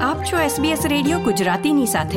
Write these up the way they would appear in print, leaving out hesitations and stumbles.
આપ છો SBS radio ગુજરાતીની સાથે.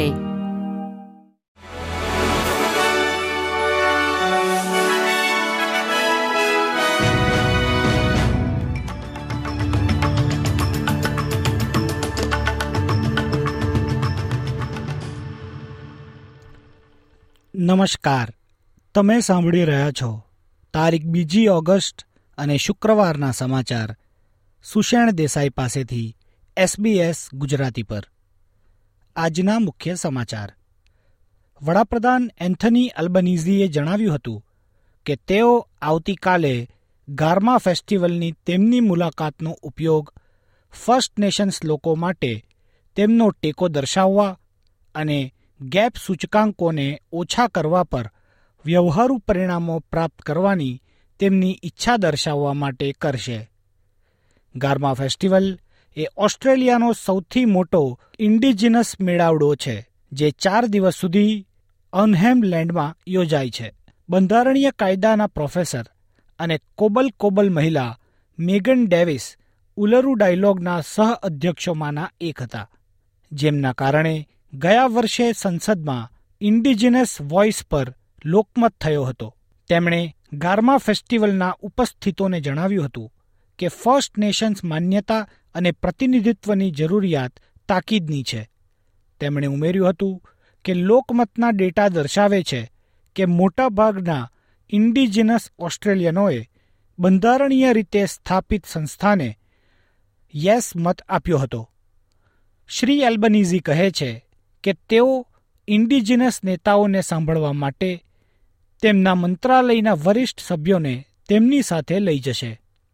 નમસ્કાર. તમે સાંભળી રહ્યા છો તારીખ 2 ઓગસ્ટ અને શુક્રવારના સમાચાર સુષેણ દેસાઈ પાસેથી SBS ગુજરાતી પર. આજના મુખ્ય સમાચાર. વડાપ્રધાન એન્થની અલ્બનીઝીએ જણાવ્યું હતું કે તેઓ આવતીકાલે ગારમા ફેસ્ટિવલની તેમની મુલાકાતનો ઉપયોગ ફર્સ્ટ નેશન્સ લોકો માટે તેમનો ટેકો દર્શાવવા અને ગેપ સૂચકાંકોને ઓછા કરવા પર વ્યવહારુ પરિણામો પ્રાપ્ત કરવાની તેમની ઈચ્છા દર્શાવવા માટે કરશે. ગારમા ફેસ્ટિવલ એ ઓસ્ટ્રેલિયાનો સૌથી મોટો ઇન્ડિજિનસ મેળાવડો છે, જે 4 દિવસ સુધી અનહેમ લેન્ડમાં યોજાય છે. બંધારણીય કાયદાના પ્રોફેસર અને કોબલ મહિલા મેગન ડેવિસ ઉલરુ ડાયલોગના સહ-અધ્યક્ષોમાંના એક હતા, જેમના કારણે ગયા વર્ષે સંસદમાં ઇન્ડિજિનસ વોઇસ પર લોકમત થયો હતો. તેમણે ગારમા ફેસ્ટિવલના ઉપસ્થિતોને જણાવ્યું હતું કે ફર્સ્ટ નેશન્સ માન્યતા અને પ્રતિનિધિત્વની જરૂરિયાત તાકીદની છે. તેમણે ઉમેર્યું હતું કે લોકમતના ડેટા દર્શાવે છે કે મોટાભાગના ઇન્ડિજિનસ ઓસ્ટ્રેલિયનોએ બંધારણીય રીતે સ્થાપિત સંસ્થાને યસ મત આપ્યો હતો. શ્રી એલ્બનીઝી કહે છે કે તેઓ ઇન્ડિજિનસ નેતાઓને સાંભળવા માટે તેમના મંત્રાલયના વરિષ્ઠ સભ્યોને તેમની સાથે લઈ જશે.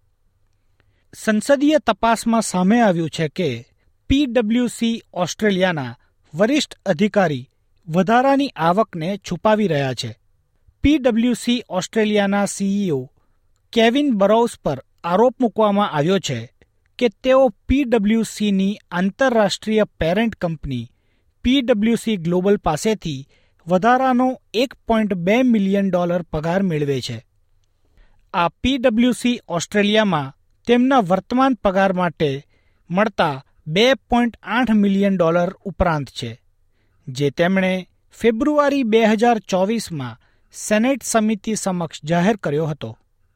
સંસદીય તપાસમાં સામે આવ્યું છે કે PwC ઓસ્ટ્રેલિયાના વરિષ્ઠ અધિકારી વધારાની આવકને છુપાવી રહ્યા છે. PwC ઓસ્ટ્રેલિયાના CEO કેવિન બરોઉસ પર આરોપ મૂકવામાં આવ્યો છે કે તેઓ PwCની આંતરરાષ્ટ્રીય પેરેન્ટ કંપની PwC ગ્લોબલ પાસેથી વધારાનો $1.2 મિલિયન પગાર મેળવે છે. આ PwC ઓસ્ટ્રેલિયામાં તેમના વર્તમાન પગાર માટે મળતા $2.8 મિલિયન ઉપરાંત છે, જે તેમણે ફેબ્રુઆરી 2024માં સેનેટ સમિતિ સમક્ષ જાહેર કર્યો હતો.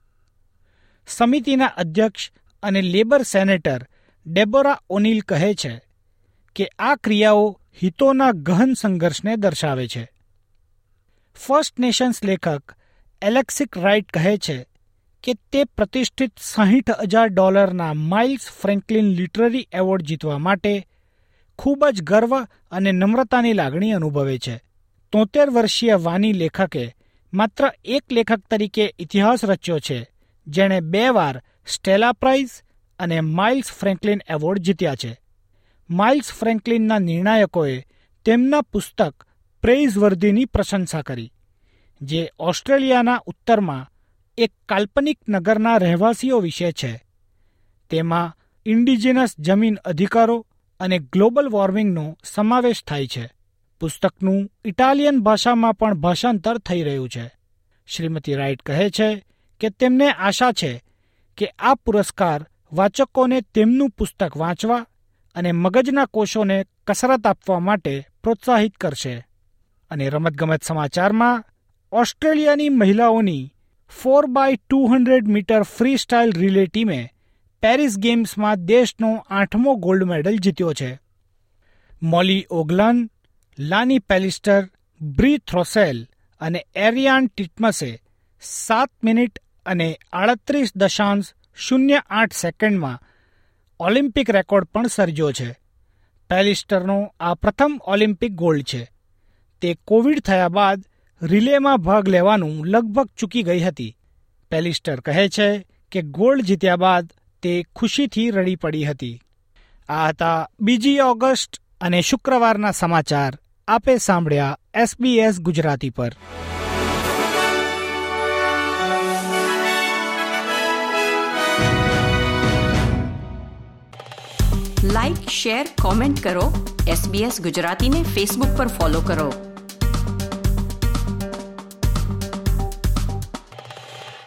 સમિતિના અધ્યક્ષ અને લેબર સેનેટર ડેબોરા ઓનીલ કહે છે કે આ ક્રિયાઓ હિતોના ગહન સંઘર્ષને દર્શાવે છે. ફર્સ્ટ નેશન્સ લેખક એલેક્સિક રાઇટ કહે છે કે તે પ્રતિષ્ઠિત $60,000 માઇલ્સ ફ્રેન્કલિન લિટરરી એવોર્ડ જીતવા માટે ખૂબ જ ગર્વ અને નમ્રતાની લાગણી અનુભવે છે. 73 વર્ષીય વાની લેખકે માત્ર એક લેખક તરીકે ઇતિહાસ રચ્યો છે જેણે 2 વાર સ્ટેલા પ્રાઇઝ અને માઇલ્સ ફ્રેન્કલિન એવોર્ડ જીત્યા છે. માઇલ્સ ફ્રેન્કલિનના નિર્ણાયકોએ તેમના પુસ્તક પ્રેઇઝવર્ધીની પ્રશંસા કરી, જે ઓસ્ટ્રેલિયાના ઉત્તરમાં એક કાલ્પનિક નગરના રહેવાસીઓ વિશે છે. તેમાં ઇન્ડિજિનસ જમીન અધિકારો અને ગ્લોબલ વોર્મિંગનો સમાવેશ થાય છે. પુસ્તકનું ઇટાલિયન ભાષામાં પણ ભાષાંતર થઈ રહ્યું છે. શ્રીમતી રાઇટ કહે છે કે તેમને આશા છે કે આ પુરસ્કાર વાચકોને તેમનું પુસ્તક વાંચવા અને મગજના કોષોને કસરત આપવા માટે પ્રોત્સાહિત કરશે. અને રમતગમત સમાચારમાં, ઓસ્ટ્રેલિયાની મહિલાઓની 4x200 metre freestyle relay ટીમે પેરિસ ગેમ્સમાં દેશનો 8મો ગોલ્ડ મેડલ જીત્યો છે. મોલી ઓગલન, લાની પેલિસ્ટર, બ્રી થ્રોસેલ અને એરિયાન ટિટમસે 7 મિનિટ અને 38.08 સેકન્ડમાં ઓલિમ્પિક રેકોર્ડ પણ સર્જ્યો છે. પેલિસ્ટરનો આ પ્રથમ ઓલિમ્પિક ગોલ્ડ છે. તે કોવિડ થયા બાદ રિલેમાં ભાગ લેવાનું લગભગ ચૂકી ગઈ હતી. પેલિસ્ટર કહે છે કે ગોલ્ડ જીત્યા બાદ તે ખુશીથી રડી પડી હતી. આ હતા 2 ઓગસ્ટ અને શુક્રવારના સમાચાર. આપે સાંભળ્યા SBS ગુજરાતી પર. લાઇક, શેર, કોમેન્ટ કરો. SBS ગુજરાતીને ફેસબુક પર ફોલો કરો.